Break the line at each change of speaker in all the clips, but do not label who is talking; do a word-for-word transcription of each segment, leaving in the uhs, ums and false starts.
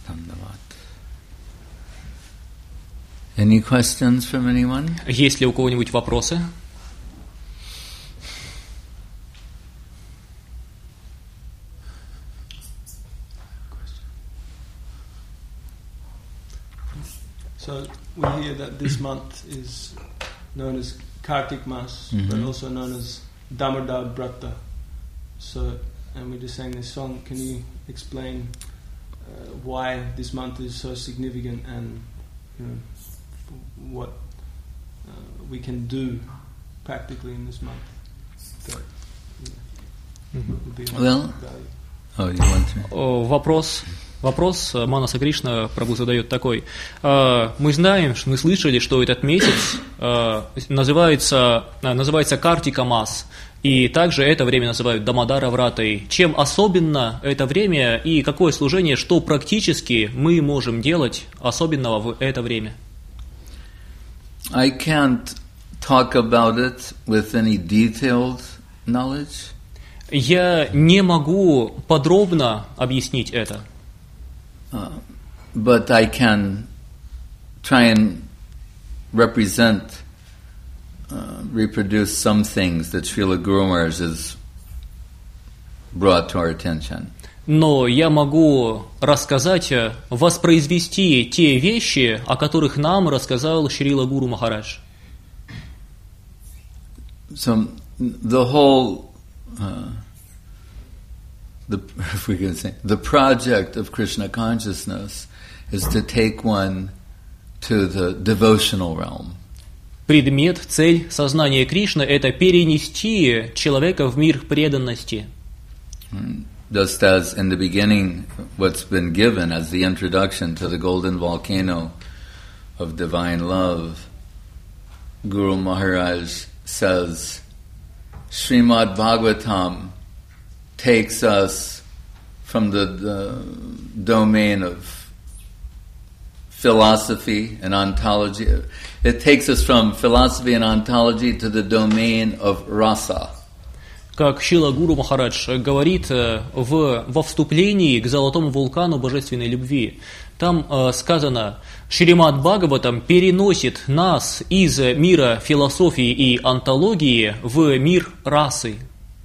Any questions from anyone?
Есть ли у кого-нибудь вопросы?
So we hear that this month is known as Kartik Mas, mm-hmm. but also known as Damodar Brata. So, and we just sang this song. Can you explain uh, why this month is so significant and you know, what uh, we can do practically in this month? That, yeah, mm-hmm. would be
well, oh, you want to?
Вопрос. Вопрос Манаса Кришна Прабху задает такой. Мы знаем, мы слышали, что этот месяц называется, называется Картика Мас, и также это время называют Дамодара Вратой. Чем особенно это время и какое служение, что практически мы можем делать особенного в это время?
I can't talk about it with any detailed knowledge.
Я не могу подробно объяснить это.
Uh, but I can try and represent, uh, reproduce some things that Srila Guru Maharaj has brought to our attention.
Но я могу рассказать, воспроизвести те вещи, о которых нам рассказал Шрила Гуру Махарадж.
So the whole uh, The, if we can say, the project of Krishna consciousness is to take one to the devotional realm.
Предмет, цель сознания Кришны – это перенести человека в мир преданности.
Just as in the beginning, what's been given as the introduction to the golden volcano of divine love, Guru Maharaj says, Srimad Bhagavatam takes us from the, the domain of philosophy and ontology. It takes us from philosophy and ontology to the domain of rasa.
Как Шрила Гуру Махарадж говорит в, во вступлении к золотому вулкану божественной любви, там э, сказано, Шримад Бхагаватам переносит нас из мира философии и онтологии в мир расы.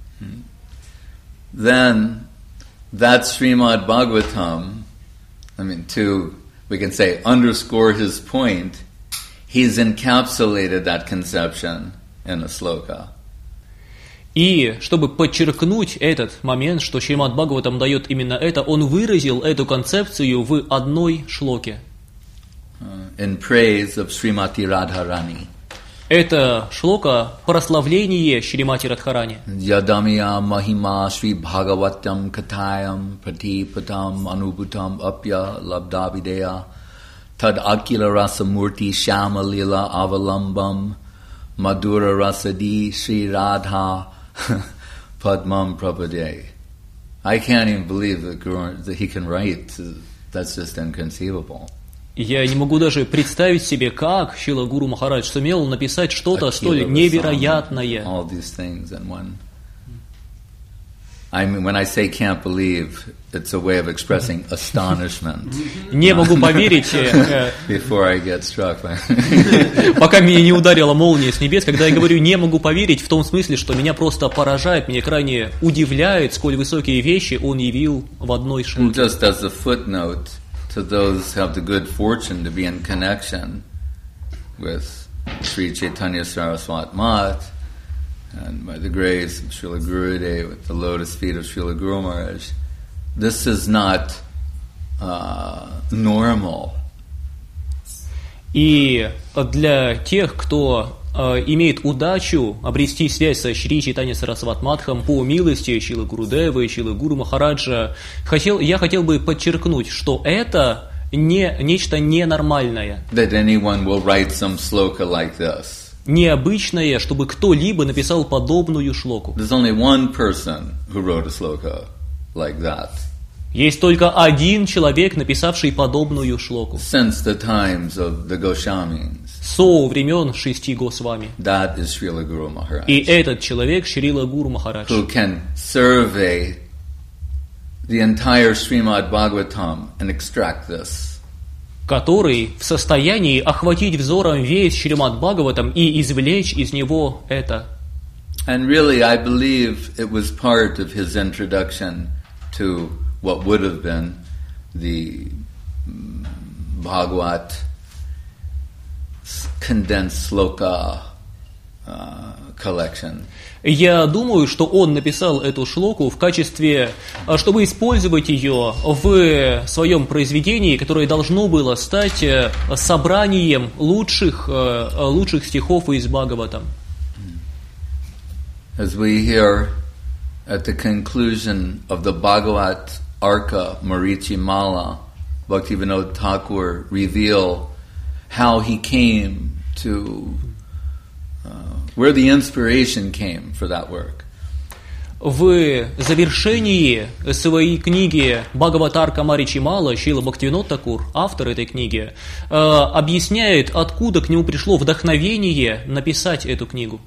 Then that Srimad Bhagavatam, I mean, to, we can say, underscore his point, he's encapsulated that conception in a sloka.
И чтобы подчеркнуть этот момент, что Шримад Бхагаватам дает именно это, он выразил эту концепцию в одной шлоке.
Uh, in praise of Srimati Radharani.
Это шлока прославление Шримати Радхарани.
Yadamiya mahima Shri Bhagavatam katayam pratipatam anubhutam apya labdavideya tad akila rasa murti shama lila avalambam madura rasadi Shri Radha padmam prabhade. I can't even believe that, Guru, that he can write. That's just inconceivable.
Я не могу даже представить себе, как Шрила Гуру Махарадж сумел написать что-то столь невероятное.
I mean, when I say can't believe, it's a way of expressing astonishment.
Не могу поверить.
Before I get struck.
Пока меня не ударила молния с небес, когда я говорю «не могу поверить», в том смысле, что меня просто поражает, меня крайне удивляет, сколь высокие вещи он явил в одной шлоке.
Just as a footnote to those who have the good fortune to be in connection with Sri Chaitanya Saraswat Math, and by the grace of Srila Gurudev, with the lotus feet of Srila Guru Maharaj, this is not uh, normal.
И для тех, кто э, имеет удачу обрести связь со Шри Чайтанья Сарасват Мадхом по милости Шрилы Гурудева и Шрилы Гуру Махараджа, хотел, я хотел бы подчеркнуть, что это не, нечто ненормальное.
That anyone will write some sloka like this.
Необычное, чтобы кто-либо написал подобную шлоку.
There's only one person who wrote a sloka like that.
Есть только один человек, написавший подобную шлоку.
Since the times of the Goswamis.
Со времен шести Госвами.
That is Srila Guru Maharaj.
И этот человек Шрила Гуру Махарадж.
Who can survey the entire Srimad Bhagavatam and extract this.
Который в состоянии охватить взором весь Шримад Бхагаватам и извлечь из него это.
And really, I believe it was part of his introduction to what would have been the Bhagavat condensed sloka uh, collection.
Я думаю, что он написал эту шлоку в качестве, чтобы использовать ее в своем произведении, которое должно было стать собранием лучших, лучших стихов из Бхагаватам.
As we hear at the conclusion of the Bhagavat Arka Marichimala, Bhaktivinoda Thakur reveal how he came to uh, where the inspiration came for that work.
В завершении своей книги Бхагаватарка Маричимала Шрила Бхактивинода Такур, автор этой книги, э, объясняет, откуда к нему пришло вдохновение написать эту книгу.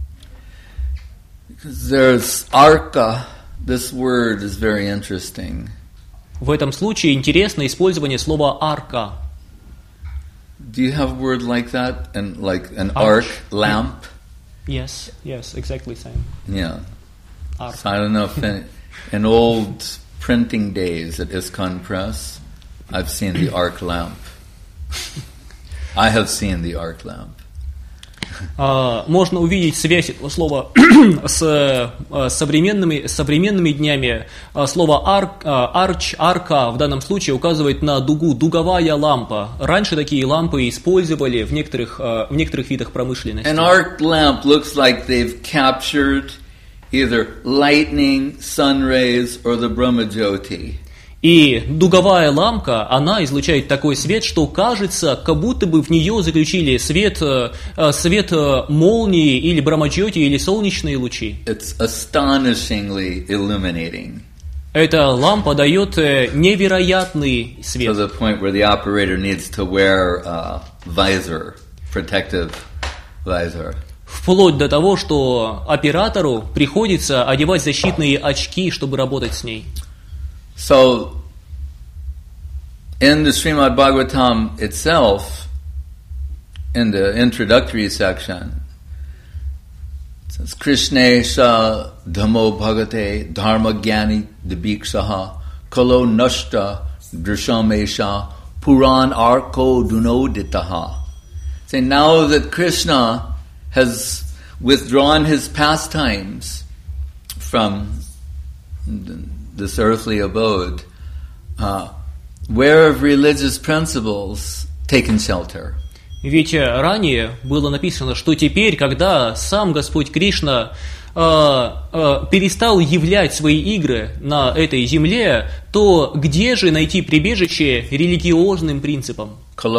There's arka. This word is very interesting.
В этом случае интересно использование слова арка.
Do you have a word like that? And like an arc, lamp?
Yes, yes, exactly same.
Yeah.
Arc.
So I don't know if in, in old printing days at ISKCON Press, I've seen the arc lamp. I have seen the arc lamp.
Uh, можно увидеть связь этого слова с uh, современными, современными днями. Uh, слово арк, uh, арч, арка в данном случае указывает на дугу, дуговая лампа. Раньше такие лампы использовали в некоторых, uh, в некоторых видах промышленности.
An arc lamp looks like they've captured either lightning, sun rays, or the Brahmajyoti.
И дуговая лампа, она излучает такой свет, что кажется, как будто бы в нее заключили свет, свет молнии или брамаджьоти, или солнечные лучи.
It's astonishingly illuminating.
Эта лампа дает невероятный свет.
To the point where the operator needs to wear a visor, protective visor.
Вплоть до того, что оператору приходится одевать защитные очки, чтобы работать с ней.
So, in the Srimad Bhagavatam itself, in the introductory section, it says, Krishnesha Dhammo Bhagate Dharma Gyani Dibiksaha Kalo Nashta Drishamesha Puran Arko Dunoditaha. Saying now that Krishna has withdrawn his pastimes from this earthly abode, uh, where have religious principles taken shelter?
Ведь ранее было написано, что теперь, когда сам Господь Кришна э, э, перестал являть свои игры на этой земле, то где же найти прибежище религиозным принципам?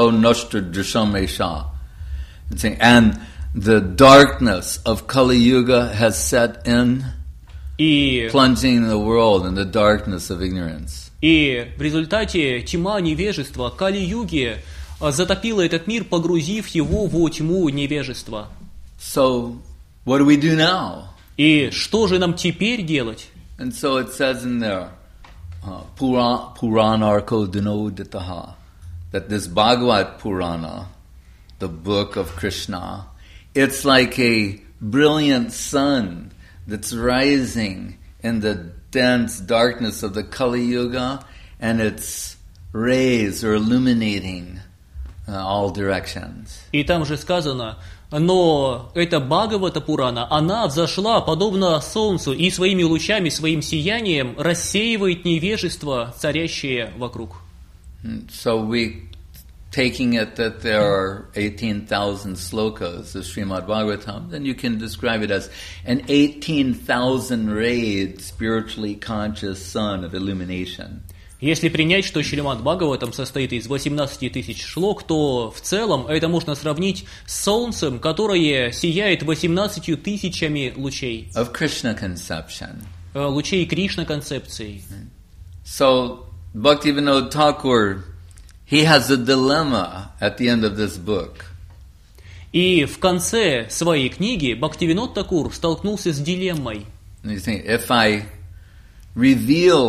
And the darkness of Kali Yuga has set in,
И,
plunging the world in the darkness of ignorance.
И в результате тьма невежества Кали-юги затопила этот мир, погрузив его в тьму невежества.
So, what do we do now?
И что же нам теперь делать?
And so it says in there, uh, Puran, Puranarko Dinoditaha, that this Bhagavad Purana, the book of Krishna, it's like a brilliant sun that's rising in the dense darkness of the Kali Yuga, and its rays are illuminating uh, all directions.
И там же сказано, но эта Бхагавата Пурана, она взошла подобно солнцу и своими лучами, своим сиянием рассеивает невежество, царящее вокруг.
So we, taking it that there are eighteen thousand slokas of Srimad Bhagavatam, then you can describe it as an eighteen thousand rayed, spiritually conscious sun of illumination.
Если принять, что Шримад Бхагаватам состоит из восемнадцати тысяч шлок, то в целом это можно сравнить с солнцем, которое сияет восемнадцатью тысячами лучей.
Of Krishna conception.
Лучей Кришна концепции.
So, Bhaktivinoda Thakur, he has a dilemma at the end of this book.
И в конце своей книги Бхактивинод Такур столкнулся с дилеммой.
And you think, if I reveal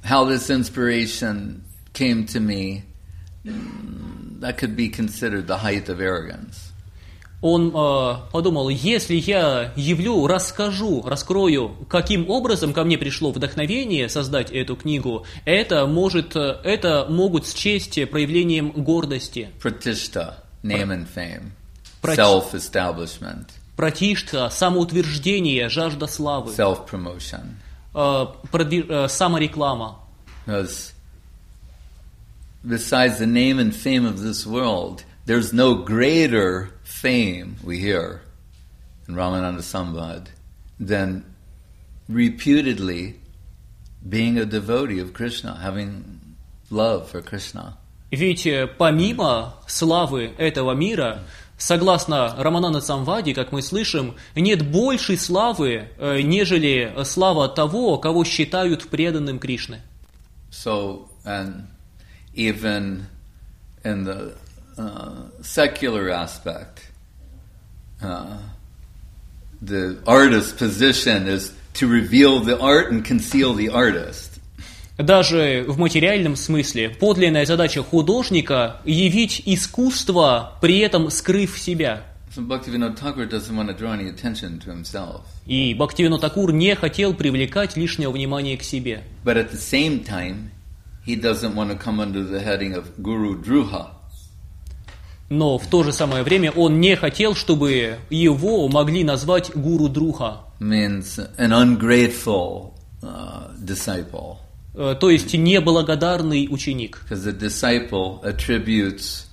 how this inspiration came to me, that could be considered the height of arrogance.
Он э, подумал, если я явлю, расскажу, раскрою, каким образом ко мне пришло вдохновение создать эту книгу, это может, это могут счесть проявлением гордости.
Pratishta, name and fame,
Прати-
self-establishment,
Пратиштха, самоутверждение, жажда славы,
self-promotion.
э, продви- э, самореклама.
Because besides the name and fame of this world, there's no greater fame, we hear in Ramananda Sambad, than reputedly being a devotee of Krishna, having love for Krishna.
Ведь э, помимо славы этого мира, согласно Рамананда Самвади, как мы слышим, нет большей славы, э, нежели слава того, кого считают преданным Кришне.
So, and even in the uh, secular aspect, uh, the artist's position is to reveal the art and conceal the artist.
Даже в материальном смысле подлинная задача художника – явить искусство, при этом скрыв себя.
So Bhaktivinoda Thakur doesn't want to draw any attention to himself.
И Бхактивинода Такур не хотел привлекать лишнего внимания к себе.
But at the same time, he doesn't want to come under the heading of Guru Druha.
Но в то же самое время он не хотел, чтобы его могли назвать гуру Друха.
Means an ungrateful uh, disciple.
Э, То есть неблагодарный ученик.
Because the disciple attributes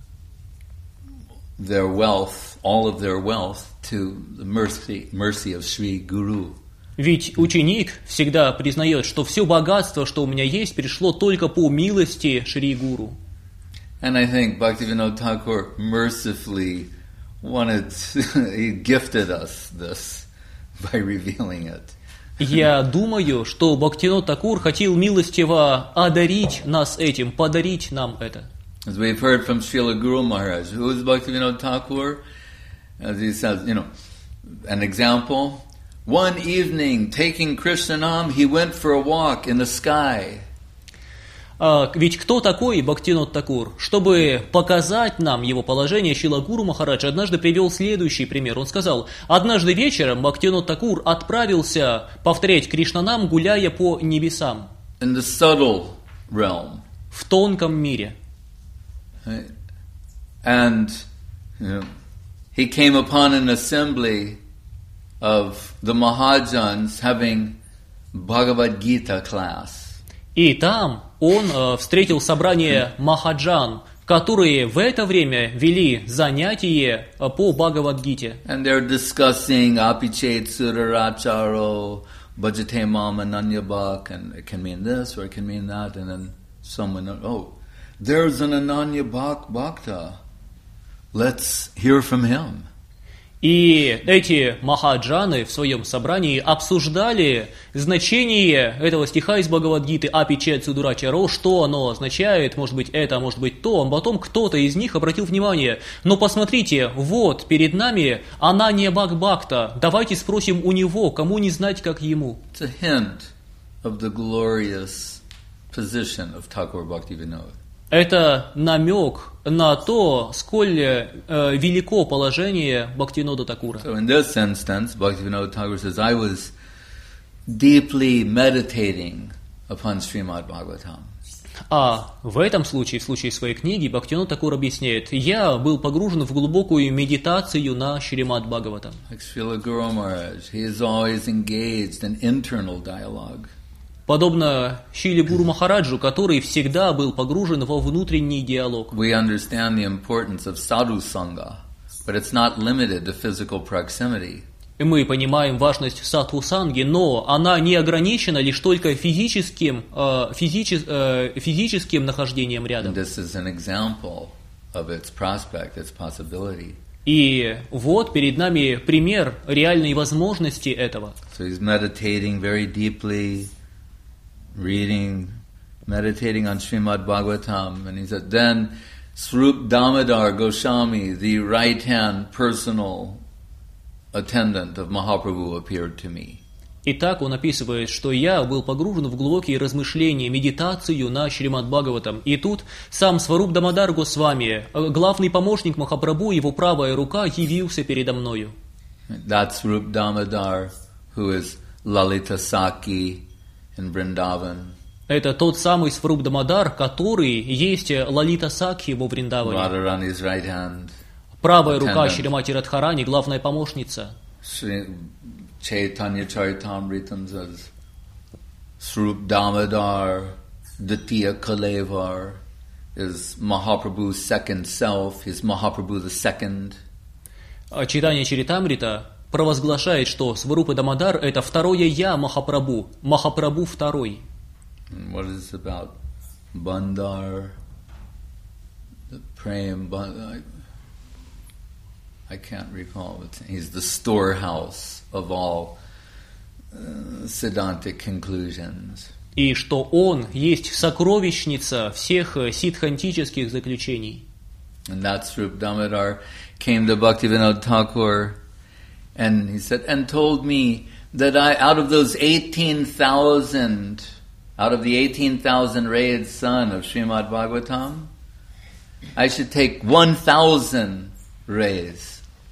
their wealth, all of their wealth, to the mercy, mercy of Sri Guru.
Ведь ученик всегда признает, что все богатство, что у меня есть, пришло только по милости Шри Гуру.
And I think Bhaktivinoda Thakur mercifully wanted, he gifted us this by revealing it.
Я думаю, что Бхактивинода Такур хотел милостиво одарить нас этим, подарить нам это.
As we've heard from Srila Guru Maharaj, who is Bhaktivinoda Thakur? As he says, you know, an example, one evening, taking Krishnanam, he went for a walk in the sky.
А, ведь кто такой Бхактивинода Такур? Чтобы показать нам его положение, Шрила Гуру Махарадж однажды привел следующий пример. Он сказал, однажды вечером Бхактивинода Такур отправился повторять Кришнанам, гуляя по небесам.
In the subtle realm.
В тонком мире.
Right? And you know, he came upon an assembly of the Mahajans having Bhagavad Gita class.
И там он э, встретил собрание Махаджан, которые в это время вели занятия э, по Бхагавад-гите.
And they're discussing Apichet Suraracharo, Bhajate Mam Ananyabhak, and it can mean this or it can mean that, and then someone, oh, there's an Ananyabhak Bhakta. Let's hear from him.
И эти махаджаны в своем собрании обсуждали значение этого стиха из Бхагавад-гиты «Апичет Судурачаро», что оно означает, может быть это, может быть то. А потом кто-то из них обратил внимание, но посмотрите, вот перед нами Ананьябхак Бхакта, давайте спросим у него, кому не знать, как ему.
It's a hint of the glorious position of Thakur Bhaktivinoda.
Это намек на то, сколь э, велико положение Бхактивинода Такура.
So in this instance, Bhaktivinoda Thakur says, I was deeply meditating upon Srimad Bhagavatam.
А в этом случае, в случае своей книги, Бхактивинода Такур объясняет, я был погружен в глубокую медитацию на Шримад Бхагаватам.
Like Srila Guru Maharaj, he is always engaged in internal dialogue.
Подобно Шриле Гуру Махараджу, который всегда был погружен во внутренний диалог.
We understand the importance of sadhu sangha, but it's not limited to physical proximity.
И мы понимаем важность садху-санги, но она не ограничена лишь только физическим, э, физичес, э, физическим нахождением рядом.
And this is an example of its prospect, its possibility.
И вот перед нами пример реальной возможности этого.
So he's meditating very deeply, reading, meditating on Srimad Bhagavatam, and he said, then Swarup Damodar Goswami, the right-hand personal attendant of Mahaprabhu, appeared to me.
И так он описывает, что я был погружен в глубокие размышления, медитацию на Шримад Бхагаватам. И тут сам Сваруб Дамодар Госвами, главный помощник Махапрабху, его правая рука, явился передо мною.
That's Rup Damodar, who is Lalita Sakhi in Vrindavan.
Это тот самый Сваруб Дамодар, который есть Лалита Сакхи во Вриндаване.
Radharani's right hand.
Правая рука Шримати Радхарани, главная помощница.
Chaitanya Charitamrita says, Swarup Damodar, Ditiya Kalevar is Mahaprabhu's second self, is Mahaprabhu the second.
Читание Чаритамрита провозглашает, что Сварупа Дамодар это второе я Махапрабху, Махапрабху второй.
And what is this about? Bandar, the Prem, I, I can't recall. He's the storehouse of all uh, Siddhantic conclusions.
И что он есть сокровищница всех сиддхантических заключений.
And that's Swarup Damodar came to Bhaktivinoda Thakur and he said, and told me that I, out of those eighteen thousand, out of the eighteen thousand rayed son of Srimad Bhagavatam, I should take one thousand rays.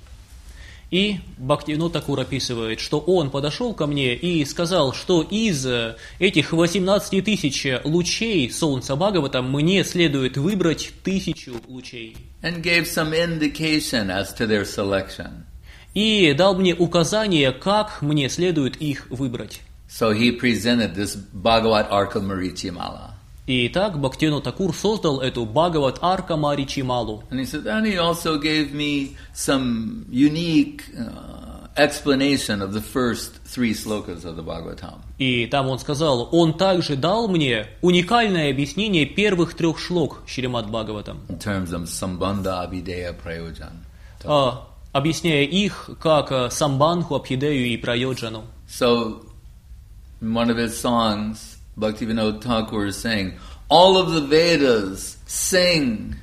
И Бхактивинода Тхакур описывает, что он подошел ко мне и сказал, что из этих восемнадцати тысяч лучей солнца Бхагаватам мне следует выбрать тысячу лучей.
And gave some indication as to their selection.
И дал мне указание, как мне следует их выбрать.
So he presented this Bhagavat Arka Marichimala.
И так Бхактивинода Тхакур создал эту Бхагават Арка Маричималу.
And he said, and he also gave me some unique uh, explanation of the first three slokas of the Bhagavatam.
И там он сказал, он также дал мне уникальное объяснение первых трех шлок Шримад Бхагаватам.
In terms of Sambandha Abhideya Prayojan.
А, объясняя их как Самбандху, Абхидею и Прайоджану.
So, in one of his songs, Bhaktivinoda Thakur is saying, all of the Vedas sing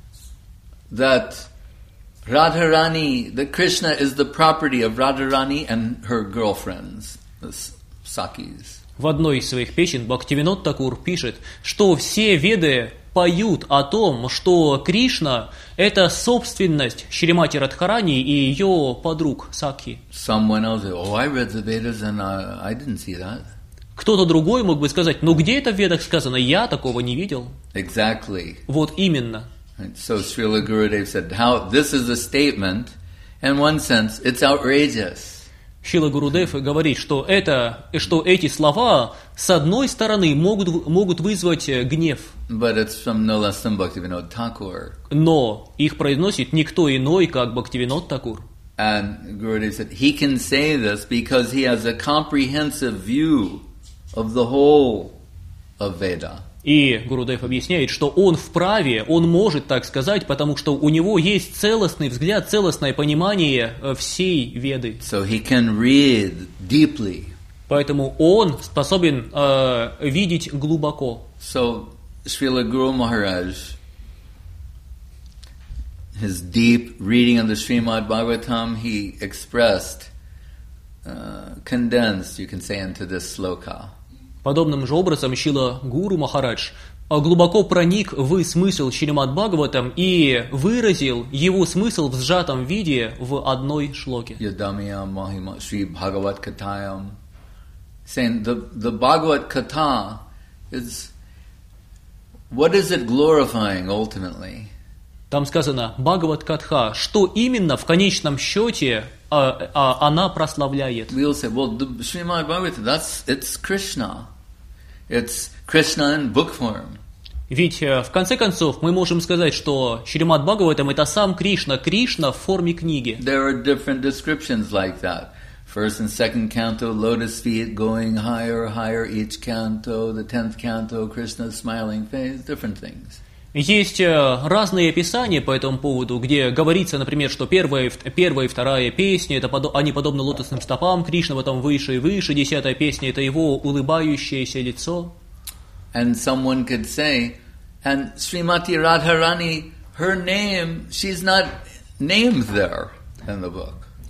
that Radharani, that Krishna is the property of Radharani and her girlfriends, the Sakhis.
В одной из своих песен Бхактивинода Тхакур пишет, что все Веды поют о том, что Кришна – это собственность Шримати Радхарани и ее подруг Сакхи.
Someone else said, oh, I read the Vedas and I, I didn't see that.
Кто-то другой мог бы сказать, ну где это в Ведах сказано, я такого не видел.
Exactly.
Вот именно.
So Srila Gurudev said, how this is a statement, in one sense, it's outrageous.
Шрила Гурудев говорит, что, это, что эти слова, с одной стороны, могут, могут вызвать гнев.
But it's from no less than Bhaktivinoda Thakur.
Но их произносит никто иной, как Бхактивинод Тхакур.
And Gurudev said, he can say this because he has a comprehensive view of the whole of Veda.
И Гурудев объясняет, что он вправе, он может так сказать, потому что у него есть целостный взгляд, целостное понимание всей Веды.
So he can read deeply.
Поэтому он способен э, видеть глубоко.
So Srila Guru Maharaj, his deep reading of the Srimad Bhagavatam, he expressed, uh, condensed, you can say, into this sloka.
Подобным же образом Шрила Гуру Махарадж глубоко проник в смысл Шримад Бхагаватам и выразил его смысл в сжатом виде в одной шлоке.
Yadamiyam Mahima Sri Bhagavat Kathayam. Saying the, the Bhagavat Katha is, what is it glorifying ultimately?
Там сказано Бхагават Катха, что именно в конечном счете а, а, она прославляет.
We'll say, well, the Srimad Bhagavatam, that's, it's Krishna. It's Krishna in book form.
Ведь в конце концов мы можем сказать, что Шримад Бхагаватам это сам Кришна, Кришна в форме книги.
There are different descriptions like that. First and second canto, lotus feet going higher, higher each canto. The tenth canto, Krishna's smiling face, different things.
Есть разные описания по этому поводу, где говорится, например, что первая, первая и вторая песни, это подо, они подобны лотосным стопам Кришны, потом выше и выше, десятая песня это его улыбающееся лицо.
And someone could say, and Srimati Radharani, her name, she's not named there in the book.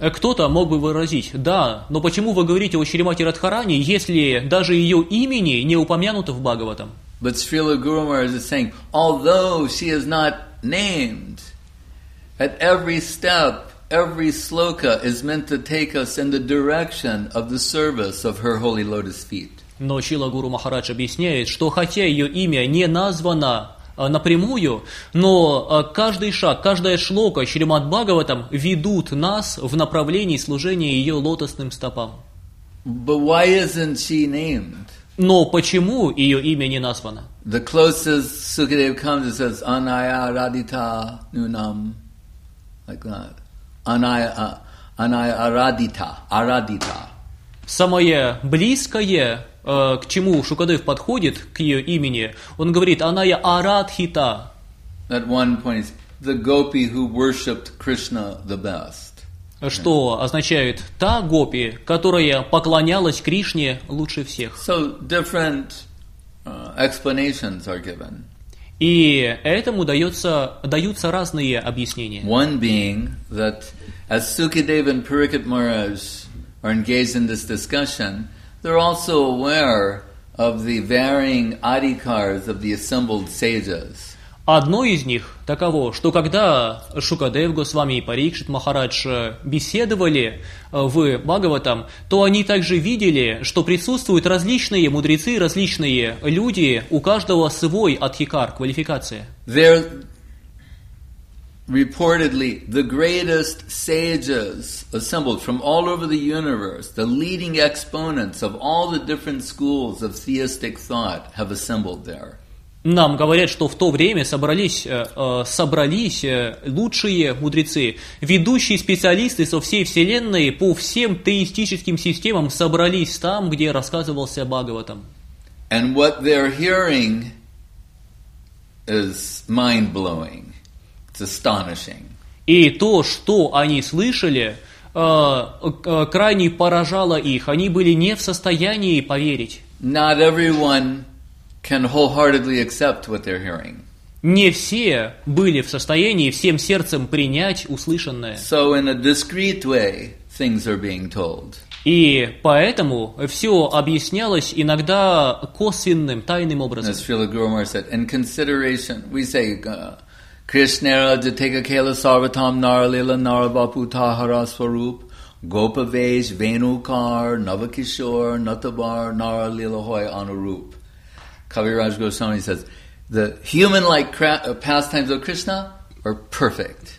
Кто-то мог бы выразить: да, но почему вы говорите о Шримати Радхарани, если даже ее имени не упомянуто в Бхагаватам?
But Srila Guru Maharaj is saying, although she is not named, at every step, every sloka is meant to take us in the direction of the service of her holy lotus feet.
Но Шрила Гуру Махарадж объясняет, что хотя ее имя не названо напрямую, но каждый шаг, каждая шлока Шримад Бхагаватам ведут нас в направлении служения ее лотосным стопам.
But why isn't she named?
Но почему ее имя не названо?
The closest Sukadeva comes and says, Anaya Radita Nunam, like that. Anaya, uh, Anaya Aradita, Aradita.
Самое близкое, э, к чему Шукадев подходит, к ее имени, он говорит «Аная Арадхита».
At one point, the gopi who worshipped Krishna the best.
Что означает «та гопи, которая поклонялась Кришне лучше всех».
So different uh, explanations are given.
И этому дается, даются разные объяснения.
One being that as Sukadeva and Parikshit Maharaj are engaged in this discussion, they're also aware of the varying adhikars of the assembled sages.
Одно из них таково, что когда Шукадев Госвами и Парикшит Махарадж беседовали в Бхагаватам, то они также видели, что присутствуют различные мудрецы, различные люди, у каждого свой адхикар, квалификация.
They're reportedly the greatest sages assembled from all over the universe, the leading exponents of all the different schools of theistic thought have assembled there.
Нам говорят, что в то время собрались, э, собрались э, лучшие мудрецы, ведущие специалисты со всей вселенной по всем теистическим системам собрались там, где рассказывался Бхагаватам.
And what they're hearing is mind-blowing. It's astonishing.
И то, что они слышали, э, э, крайне поражало их. Они были не в состоянии поверить.
Not everyone can wholeheartedly accept what they're hearing.
Не все были в состоянии всем сердцем принять услышанное.
So in a discreet way, things are being told.
И поэтому все объяснялось иногда косвенным, тайным образом.
As Srila Guru Maharaj said, in consideration, we say, uh, Krishnera Jateka Kela Sarvatam Naralila Narabapu Tahara Swarup Gopavesh Venukar Navakishore Natabar Naralila Hoy Anurup. Kaviraj Goswami says, the human-like cra- pastimes of Krishna are perfect.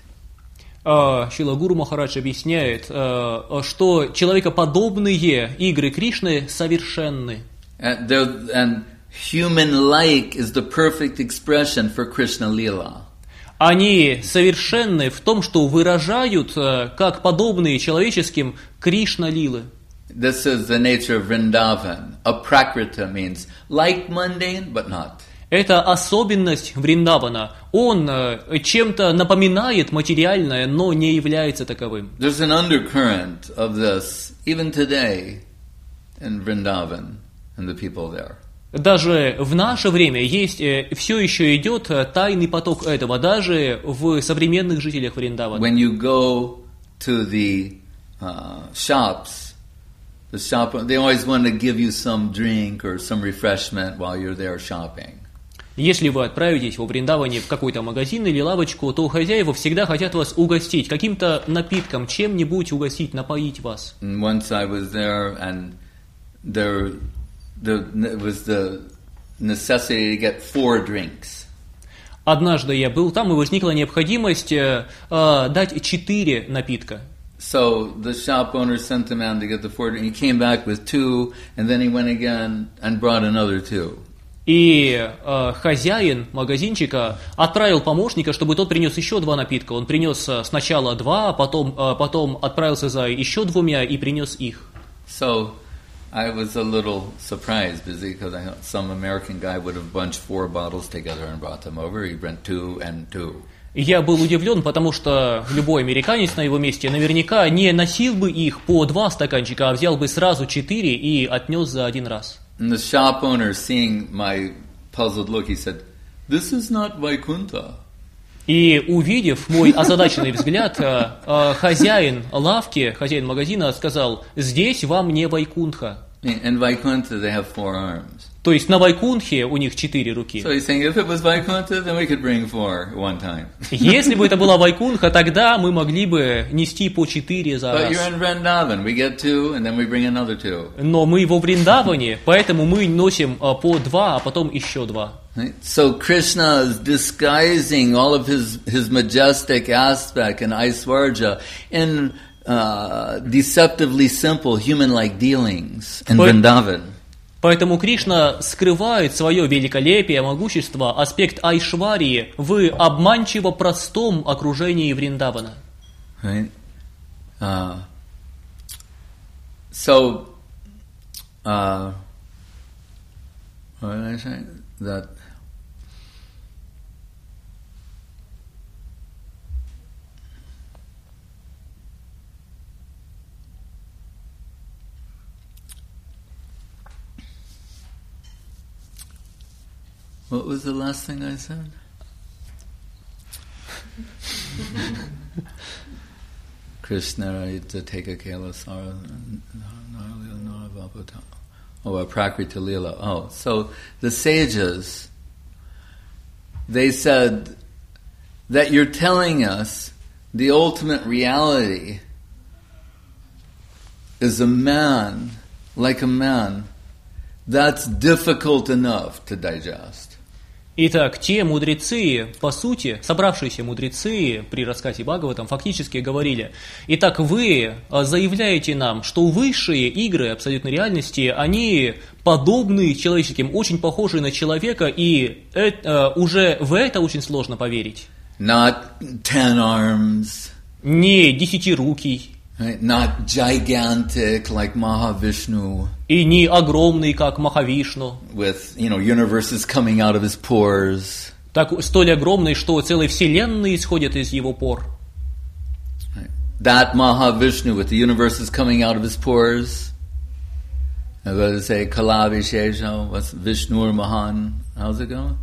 Шрила Гуру Махарадж объясняет, что человекоподобные игры Кришны совершенны.
And, and human-like is the perfect expression for Krishna Lila.
Они совершенны в том, что выражают, как подобные человеческим, Кришна-лилы.
This is the nature of Vrindavan. Aprakrita means like mundane, but not.
Это особенность Вриндавана. Он чем-то напоминает материальное, но не является таковым.
There's an undercurrent of this even today in Vrindavan and the people there.
Даже в наше время есть, все еще идет тайный поток этого, даже в современных жителях Вриндавана.
When you go to the uh, shops, the shop, they always want to give you some drink or some refreshment while you're there shopping.
Если вы отправитесь во Вриндаване в какой-то магазин или лавочку, то хозяева всегда хотят вас угостить каким-то напитком, чем-нибудь угостить, напоить вас.
And once I was there, and there, the, it was the necessity to get four drinks.
Однажды я был там, и возникла необходимость э, э, дать четыре напитка.
So the shop owner sent the man to get the four drinks. He came back with two, and then he went again and brought another two.
И э, хозяин магазинчика отправил помощника, чтобы тот принес еще два напитка. Он принес сначала два, потом, э, потом отправился за еще двумя и принес их.
So I was a little surprised, busy, because I thought some American guy would have bunched four bottles together and brought them over. He brought two and two.
Я был удивлен, потому что любой американец на его месте наверняка не носил бы их по два стаканчика, а взял бы сразу четыре и отнес за один раз.
And the shop owner, seeing my puzzled look, he said, "This is not Vaikuntha."
И увидев мой озадаченный взгляд, хозяин лавки, хозяин магазина сказал: здесь вам не Вайкунтха.
In Vaikuntha they have four arms.
То есть на Вайкунтхе у них четыре руки.
So he's saying if it was Vaikuntha, then we could bring four at one time.
Если бы это была Вайкунтха, тогда мы могли бы нести по четыре за
But
раз.
you're in Vrindavan, we get two, and then we bring another two.
Но мы во Вриндаване, поэтому мы носим по два, а потом еще два.
Right? So Krishna is disguising all of his, his majestic aspect and Aishwarya in uh, deceptively simple human-like dealings in
But-
Vrindavan.
Поэтому Кришна скрывает свое великолепие, могущество, аспект Айшварии в обманчиво простом окружении Вриндавана.
Right? Uh, so, uh, what did I say? That what was the last thing I said? Krishna to take a kela sara. Oh, a prakriti lila. Oh, so the sages, they said that you're telling us the ultimate reality is a man, like a man. That's difficult enough to digest.
Итак, те мудрецы, по сути, собравшиеся мудрецы при рассказе Бхагаватам фактически говорили: итак, вы заявляете нам, что высшие игры абсолютной реальности, они подобны человеческим, очень похожи на человека, и это, уже в это очень сложно поверить.
Not ten arms.
Не десятирукий.
Right? Not gigantic like Mahavishnu.
И не огромный, как Махавишну.
With, you know, universes coming out of his pores.
Так, столь огромный, что целые вселенные исходят из его пор.
Right? That Mahavishnu with the universes coming out of his pores. I'm going to say Kalabhishesha, what's Vishnu Mahan? How's it going?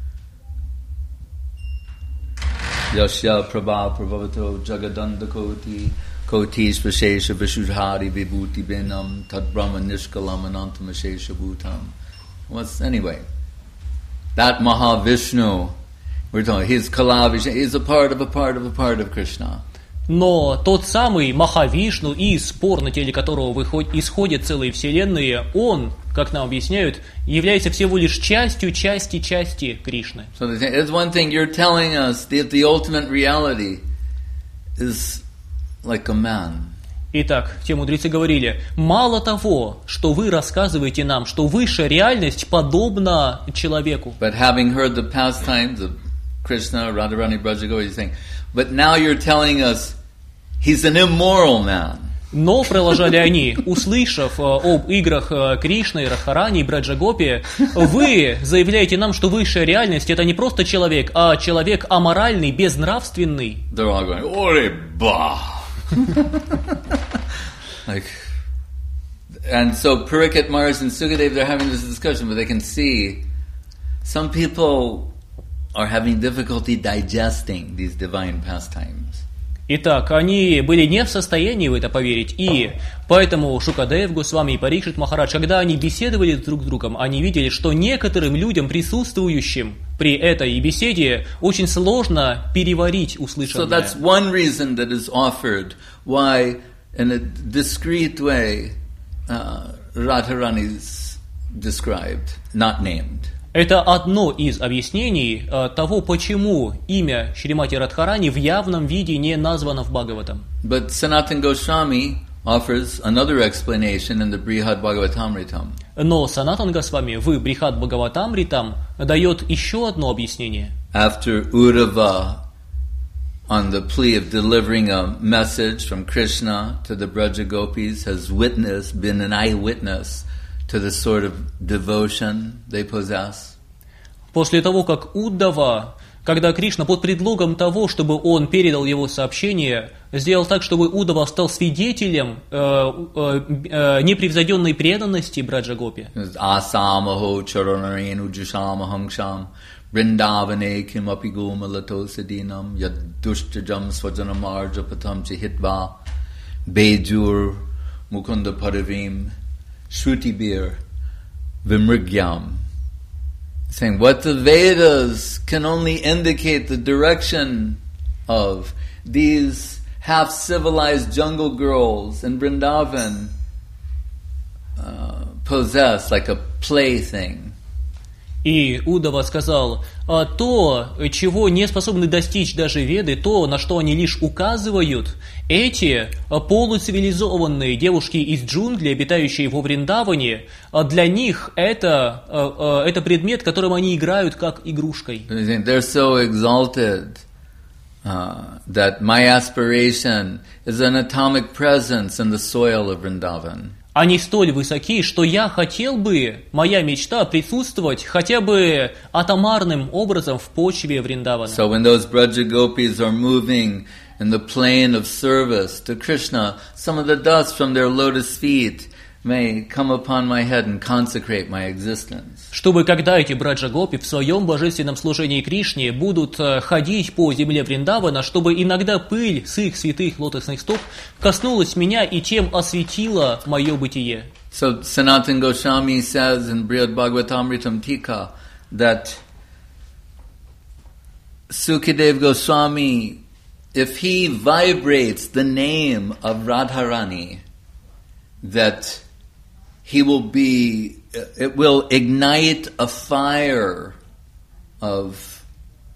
Yashya Prabha Prabhavato Jagadanda Koti Kotish Vishesha Vishudhari Vibhuti Binam Tad Brahma Nishkalam Anantam Vishesha Bhutam. What's anyway? That Mahavishnu, we're talking, he's Kalabhishesha, he's a part of a part of a part of Krishna.
Но тот самый Махавишну, из спор, на теле которого выход, исходят целые вселенные, он, как нам объясняют, является всего лишь частью части части Кришны.
So it's one thing you're telling us that the ultimate reality is like a man.
Итак, те мудрецы говорили: мало того, что вы рассказываете нам, что высшая реальность подобна человеку.
But having heard the pastimes of Krishna, Radharani, Brajagopi, he's saying, but now you're telling us he's an immoral man.
Но, продолжали они, услышав об играх Кришны, Радхарани и Браджагопи, вы заявляете нам, что высшая реальность — это не просто человек, а человек аморальный, безнравственный.
They're all going, Ore bah! Like, and so Parikshit Maharaj and Sukadev, they're having this discussion, but they can see some people are having difficulty digesting these divine pastimes.
Итак, они были не в состоянии в это поверить, и поэтому Шукадев Госвами и Парикшит Махарадж, когда они беседовали друг с другом, они видели, что некоторым людям, присутствующим при этой беседе, очень сложно переварить услышанное.
So that's one reason that is offered why, in a discreet way, uh, Radharani is described, not named.
Это одно из объяснений э, того, почему имя Шримати Радхарани в явном виде не названо в Бхагаватам.
But Sanatana Goswami offers another explanation in the Brihad Bhagavatamritam.
Но Санатан Госвами в Брихад Бхагаватамритам дает еще одно объяснение.
After Uddhava, on the plea of delivering a message from Krishna to the Brajagopis, has witnessed, been an eyewitness to the sort of devotion they possess.
После того, как Уддава, когда Кришна под предлогом того, чтобы он передал его сообщение, сделал так, чтобы Уддава стал свидетелем э, э, э, непревзойденной преданности Браджагопи.
Asamaho charanarenu jushamahangsham Vrindavane kimapi gomalato sedinam yad dushtajam swajanamarja patam chihitva bejur mukunda paravim shrutibir vimrigyam. Saying what the Vedas can only indicate the direction of, these half-civilized jungle girls in Vrindavan uh, possess like a plaything.
И Удава сказал, а то, чего не способны достичь даже веды, то, на что они лишь указывают, эти полуцивилизованные девушки из джунглей, обитающие во Вриндаване, для них это, это предмет, которым они играют как игрушкой.
They're so exalted uh, that my aspiration is an atomic presence in the soil of Vrindavan.
Они столь высоки, что я хотел бы, моя мечта, присутствовать хотя бы атомарным образом в почве Вриндавана.
So when those Braja Gopis are moving in the plane of service to Krishna, some of the dust from their lotus feet may come upon my head and consecrate my existence.
Чтобы когда эти браджа-гопи в своем божественном служении Кришне будут ходить по земле Вриндавана, чтобы иногда пыль с их святых лотосных стоп коснулась меня и тем осветила мое бытие.
So Sanatana Goswami says in Brihad Bhagavatamritam Tika that Sukadeva Goswami, if he vibrates the name of Radharani, that he will be, it will ignite a fire of,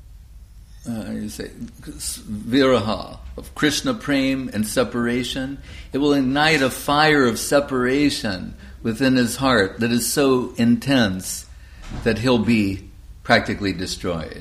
uh, you say, viraha, of Krishna prem and separation. It will ignite a fire of separation within his heart that is so intense that he'll be practically destroyed.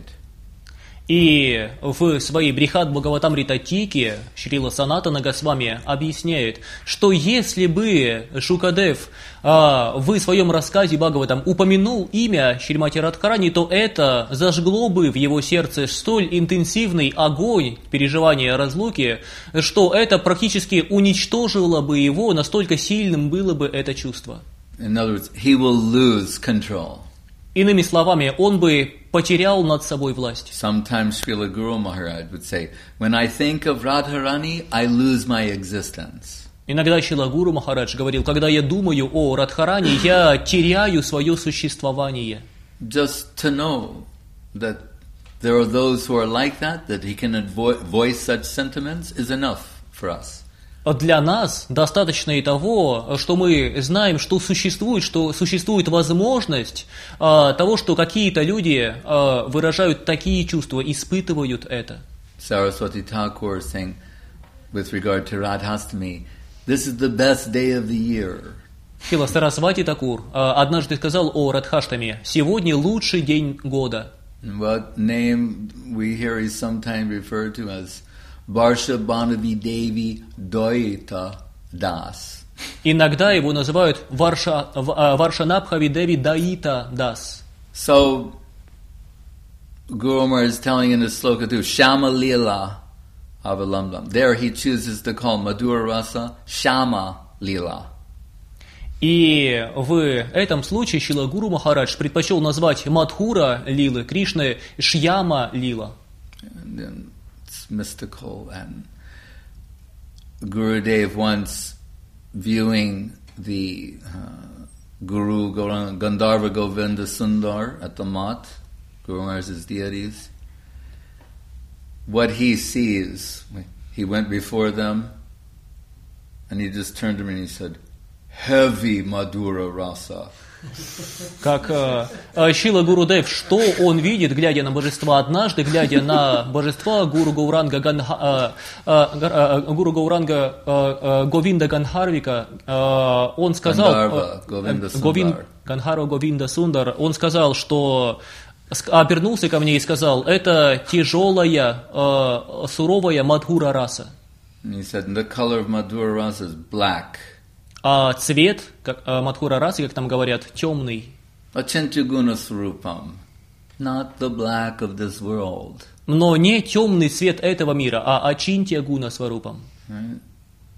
И в своей Брихад Бхагаватамрита Тике Шрила Санатана Госвами объясняет, что если бы Шукадев а, в своем рассказе Бхагаватам упомянул имя Шримати Радхарани, то это зажгло бы в его сердце столь интенсивный огонь переживания разлуки, что это практически уничтожило бы его, настолько сильным было бы это чувство.
In other words, he will lose control.
Иными словами, он бы потерял над собой власть.
Sometimes Srila Guru Maharaj would say, when I think of Radharani, I lose my existence.
Иногда Шрила Гуру Махарадж говорил, когда я думаю о Радхарани, я теряю свое существование.
Just to know that there are those who are like that, that he can vo- voice such sentiments, is enough for us.
Для нас достаточно и того, что мы знаем, что существует, что существует возможность а, того, что какие-то люди а, выражают такие чувства, испытывают это.
Saraswati Thakur saying, with regard to Radhastami, this is the best day of the year.
Шрила Сарасвати Такур а, однажды сказал о Радхаштаме: сегодня лучший день года.
What name we hear is sometimes referred to as Varsha Banavi Devi Doita Das.
Иногда его называют Варша, Варшанабхави Деви Даита Дас.
So, Guru Maharaj is telling in the sloka too, Shama Lila Avalamdam. There he chooses to call Madhura Rasa Shama Lila.
И в этом случае Шрила Гуру Махарадж предпочел назвать Мадхура Лилы Кришны Шьяма Лила.
It's mystical, and Gurudev once viewing the uh, Guru Gandharva Govinda Sundar at the Mat, Guru Maharaj's deities, what he sees, he went before them and he just turned to me and he said, heavy Madhura Rasa.
Как э, Шрила Гурудев, что он видит, глядя на божества однажды, глядя на божества Гуру Гауранга, Ганха, э, э, Гуру Гауранга э, э, Говинда Ганхарвика, э, он сказал,
Гандарва, Говинда
э, Говин, Ганхарва Говинда Сундар, он сказал, что обернулся ко мне и сказал, это тяжелая, э, суровая Мадхура раса.
And he said, the color of Madhura Rasa is black.
А цвет, как Мадхура расы, как там говорят, темный.
Achintya Swarupam, not the black of this world.
Но не темный цвет этого мира, а Ачинтья Гуна Сварупам.
Right?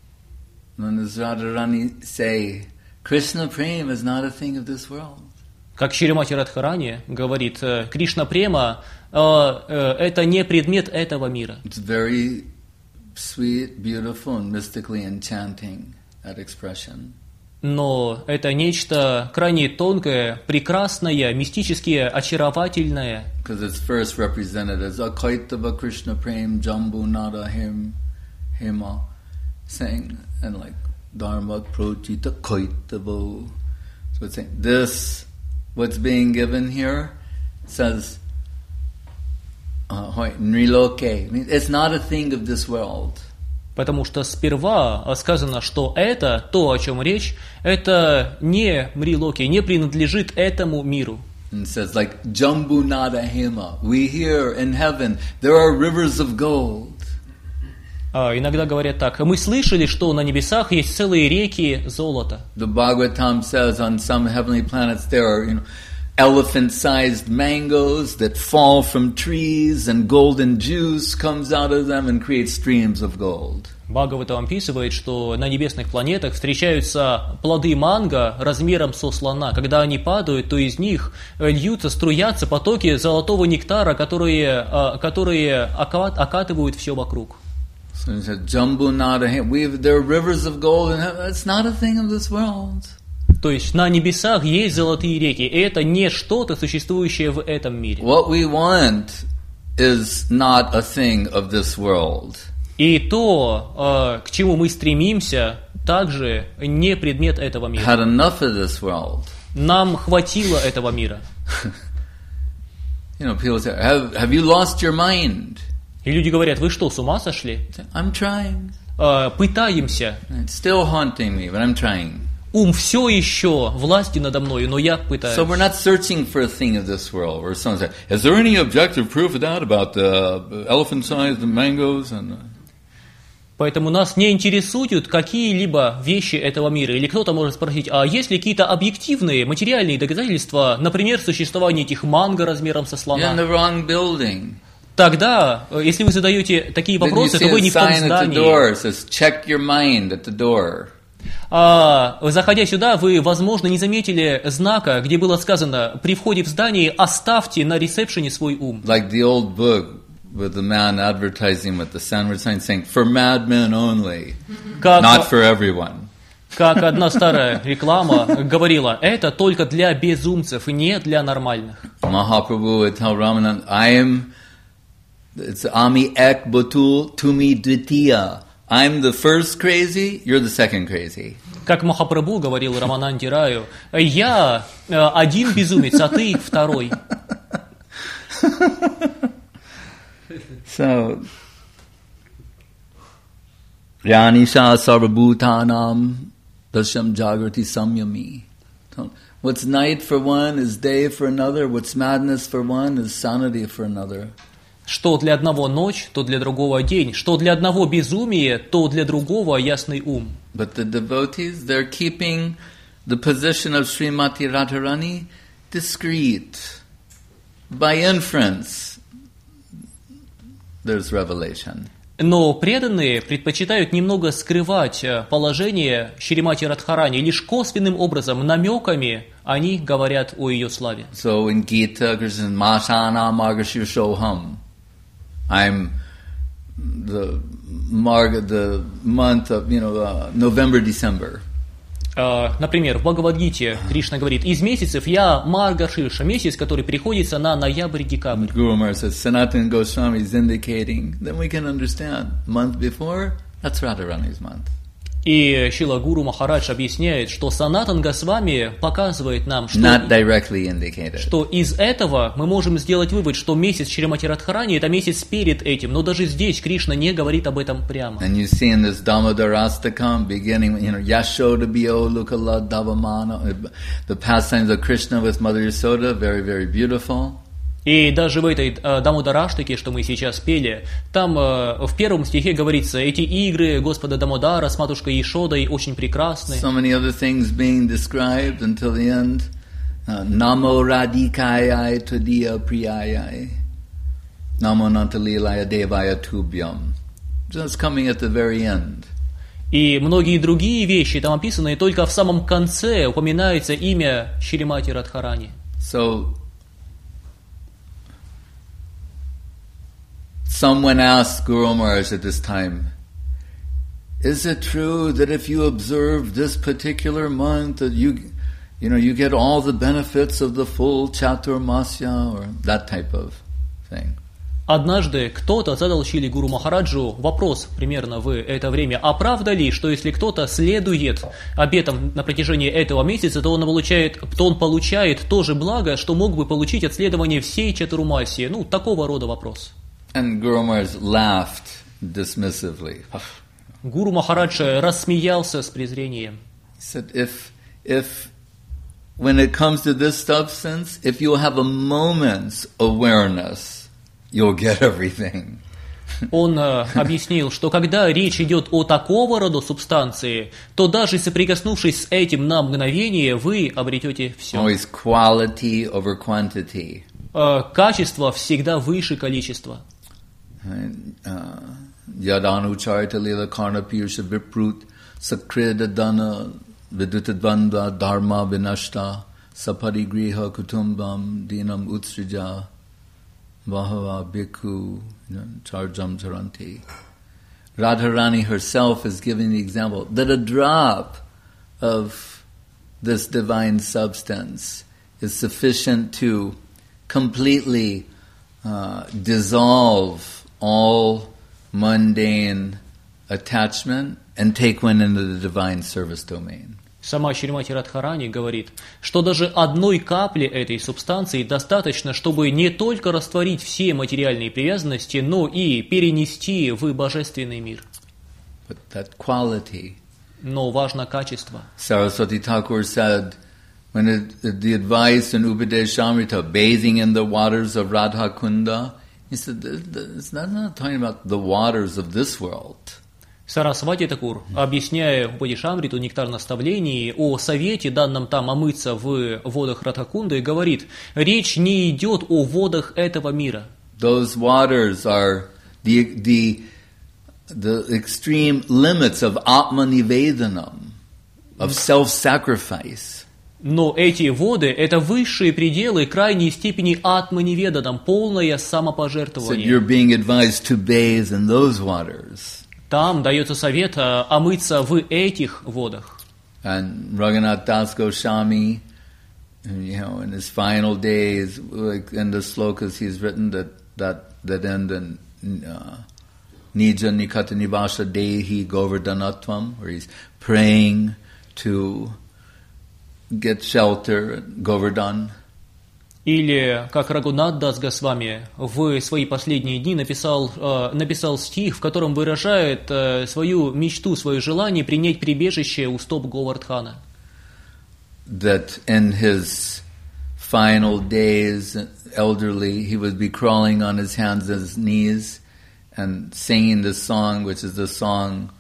When does Radharani say, Krishna Prem is not a thing of this world?
Как Шримати Радхарани говорит, Кришна Према – это не предмет этого мира.
It's very sweet, beautiful, and mystically enchanting, that expression.
Но это нечто крайне тонкое, прекрасное, мистически очаровательное.
Because it's first represented as Akaitava Krishna Prem Jambu Nada Him Hema saying, and like Dharma Prochita Kaitavo. So it's saying this, what's being given here, says uh, Nriloke. I mean, it's not a thing of this world.
Потому что сперва сказано, что это, то, о чем речь, это не мрилоки, не принадлежит этому миру.
And it says like Jambu Nada Hema. We hear in heaven there are rivers of gold.
А, иногда говорят так: мы слышали, что на небесах есть целые реки золота.
The Bhagavatam says on some heavenly planets there are, you know, elephant-sized mangoes that fall from trees, and golden juice comes out of them and creates streams of gold.
Бхагаватам описывает, что на небесных планетах встречаются плоды манго размером со слона. Когда они падают, то из них льются, струятся потоки золотого нектара, которые, которые окатывают все вокруг.
So he said, Jambu Nada, there are rivers of gold in heaven. It's not a thing of this world.
То есть на небесах есть золотые реки, и это не что-то, существующее в этом мире.
What we want is not a thing of this world.
И то, к чему мы стремимся, также не предмет этого мира.
Had enough of this world.
Нам хватило этого мира.
You know, people say, have, have you lost your mind?
И люди говорят: вы что, с ума сошли?
I'm trying.
Пытаемся.
It's still haunting me, but I'm trying.
Ум все еще власти надо мной, но я пытаюсь.
So we're not searching for a thing of this world. Where someone says, is there any objective proof of that about the elephant-sized mangoes and?
Поэтому нас не интересуют какие-либо вещи этого мира. Или кто-то может спросить: а есть ли какие-то объективные, материальные доказательства, например, существования этих манго размером со слона?
You're in the wrong building.
Тогда, если вы задаете такие вопросы, то вы не в том здании.
Check your mind at the door.
А, заходя сюда, вы, возможно, не заметили знака, где было сказано: при входе в здание оставьте на ресепшене свой ум.
Like the old book with the man advertising with the sandwich sign saying, for madmen only,
как,
not for everyone.
Как одна старая реклама говорила: это только для безумцев, не для нормальных.
Mahaprabhu would tell Ramanand, I am, it's Ami Ek Butul Tumi Dvitiya. I'm the first crazy, you're the second crazy.
Как Махапрабху говорил Рамананде Раю: я один безумец, а ты второй.
So, Yanisha Sarvabhutanam Dasham Jagrati Samyami. What's night for one is day for another. What's madness for one is sanity for another.
Что для одного ночь, то для другого день. Что для одного безумие, то для другого ясный ум.
But the devotees, they're keeping the position of Srimati Radharani discreet. By inference, there's revelation.
Но преданные предпочитают немного скрывать положение Шримати Радхарани. Лишь косвенным образом, намеками, они говорят о ее славе.
So in Gita, Krishna Masana Margashirshoham. I'm the Marg, the month of, you know, uh, November, December.
Uh, например, в Бхагавад-гите Кришна говорит: из месяцев я Маргаширша, месяц, который приходится на ноябрь-декабрь.
Guru Maharaj says, Sanatana Goswami is indicating, then we can understand. Month before, that's Radharani's month.
И Шрила Гуру Махарадж объясняет, что Санатан Госвами показывает нам, что, что из этого мы можем сделать вывод, что месяц Шримати Радхарани – это месяц перед этим, но даже здесь Кришна не говорит об этом прямо.
And you see in this Damodarastakam, beginning, you know, Yashoda Bio Lukala Davamana, the pastimes of Krishna with Mother Yasoda, very, very beautiful.
И даже в этой э, Дамодараштаке, что мы сейчас пели, там э, в первом стихе говорится: эти игры Господа Дамодара с матушкой Ешодой очень прекрасны.
So many other things being described until the end. Namo Radhikaya Tadiya Priyaya. Namo Nantalilaya Devaya Tubhyam. Just coming at the very end.
И многие другие вещи там описаны, и только в самом конце упоминается имя Шримати Радхарани.
So, someone asked Guru Maharaj at this time, is it true that if you observe this particular month that you, you know, you get all the benefits of the full Chaturmasya, or that type of thing?
Однажды кто-то задал Шриле Гуру Махараджу вопрос примерно в это время. А правда ли, что если кто-то следует обетам на протяжении этого месяца, то он получает, то он получает то же благо, что мог бы получить от следования всей Чатурмасии? Ну, такого рода вопрос.
And Guru Maharaj laughed dismissively.
Гуру Махарадж рассмеялся с презрением.
He said, if, if, when it comes to this substance, if you have a moment's awareness, you'll get everything.
Он э, объяснил, что когда речь идет о такого рода субстанции, то даже соприкоснувшись с этим на мгновение, вы обретете все.
Always quality over quantity.
Э, качество всегда выше количества.
Yadanucharita lila karna pirsha viprut sakrida dana vidutadvanda dharma vinashta saparigriha kutumbam dinam utsrija Vahava Bhikkhu Charjam Charanti. Radharani herself is giving the example that a drop of this divine substance is sufficient to completely uh, dissolve all mundane attachment and take one into the divine service domain.
Сама Шримати Радхарани говорит, что даже одной капли этой субстанции достаточно, чтобы не только растворить все материальные привязанности, но и перенести в божественный мир.
But that quality,
но важно качество.
Saraswati Thakur said, when it, the advice in Upadeshamrita, bathing in the waters of Radha Kunda, he said, it's not, not talking about the waters of this world.
Сарасвати Такур, объясняя Упадишамриту нектар наставлений о совете, данном там омыться в водах Радхакунды, говорит, речь не идет о водах этого мира.
Those waters are the, the, the extreme limits of Atmanivedanam, of self-sacrifice.
Но эти воды – это высшие пределы крайней степени атманиведанам, полное самопожертвование.
So you're being advised to bathe in those waters.
Там дается совет омыться в этих водах.
And Raghunath Das Goswami, you know, in his final days, like in the slokas, he's written that that that end in uh, Nija Nikata Nivasha Dehi Govardhanatvam, where he's praying to get shelter at Govardhan.
Или, как Рагунат Дас Госвами в свои последние дни написал, э, написал стих, в котором выражает э, свою мечту, свое желание принять прибежище у стоп Говардхана.
That in his final days, elderly, he would be crawling on his hands and his knees and singing this song, which is the song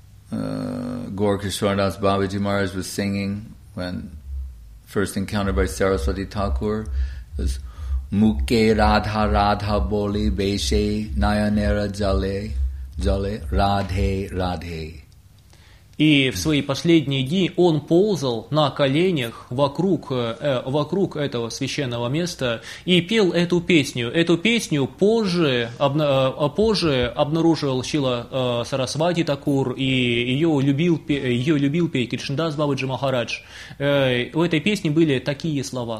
uh, Gaur Kishore Das Babaji Maharaj was singing when first encountered by Saraswati Thakur. Was Mukke Radha Radha Boli Beshe Nayanera Jale Jale Radhe Radhe.
И в свои последние дни он ползал на коленях вокруг, э, вокруг этого священного места и пел эту песню. Эту песню позже, обна, э, позже обнаружил Шрила э, Сарасвати Такур, и ее любил, ее любил петь Кришнадас Бабаджи Махарадж. Э, в этой песне были такие слова.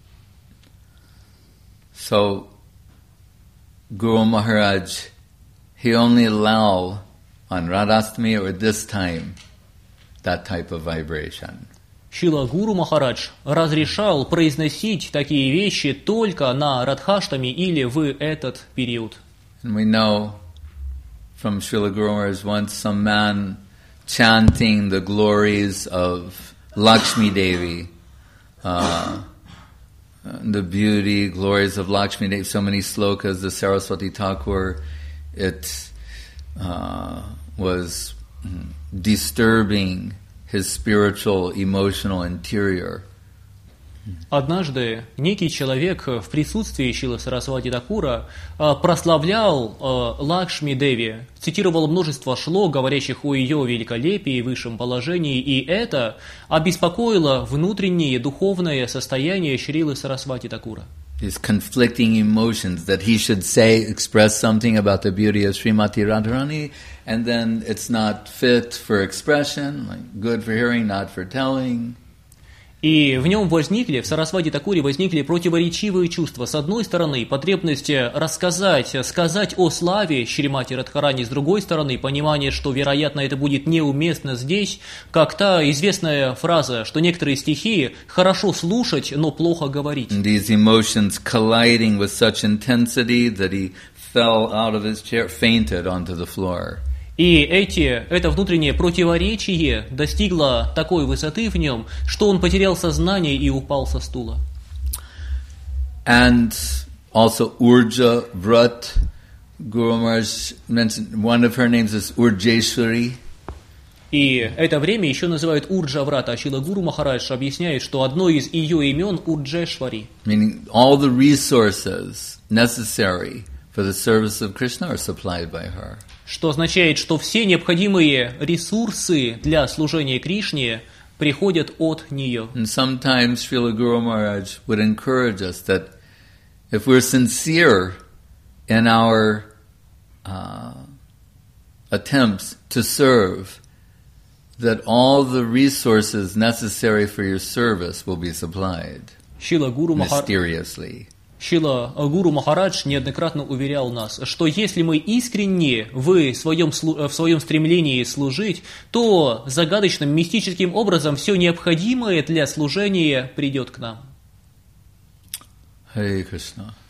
So, Guru Maharaj, he only allowed on Radhastami or this time that type of vibration.
Шрила Гуру Махарадж разрешал произносить такие вещи только на Радхаштами или в этот период.
And we know from Srila Guru Maharaj once some man chanting the glories of Lakshmi Devi, uh, the beauty, glories of Lakshmi Devi, so many slokas, the Saraswati Thakur, it uh, was disturbing his spiritual, emotional interior.
Однажды некий человек в присутствии Шрилы Сарасвати Такура прославлял Лакшми Деви, цитировал множество шлок, говорящих о ее великолепии и высшем положении, и это обеспокоило внутреннее духовное состояние Шрилы Сарасвати Такура.
These conflicting emotions that he should say, express something about the beauty of Srimati Radharani, and then it's not fit for expression, like good for hearing, not for telling.
И в нем возникли, в Сарасвати Такуре возникли противоречивые чувства. С одной стороны, потребность рассказать, сказать о славе Шримати Радхарани, с другой стороны, понимание, что, вероятно, это будет неуместно здесь, как та известная фраза, что некоторые стихи хорошо слушать, но плохо говорить.
And these emotions colliding with such intensity that he fell out of his chair, fainted onto the floor.
И эти, это внутреннее противоречие достигло такой высоты в нем, что он потерял сознание и упал со стула.
And also Urja Vrat, Guru Maharaj mentioned, one of her names is Urjeshwari.
И это время еще называют Урджа Врата, а Шрила Гуру Махарадж объясняет, что одно из ее имен Урджешвари.
Meaning all the resources necessary for the service of Krishna are supplied by her.
Что означает, что все необходимые ресурсы для служения Кришне приходят от нее.
And sometimes Srila Guru Maharaj would encourage us that if we're sincere in our uh, attempts to serve, that all the resources necessary for your service will be supplied
Шрила Гуру Махарадж
mysteriously.
Шрила Гуру Махарадж неоднократно уверял нас, что если мы искренне в своем, в своем стремлении служить, то загадочным, мистическим образом все необходимое для служения придет к нам.
Харе Кришна.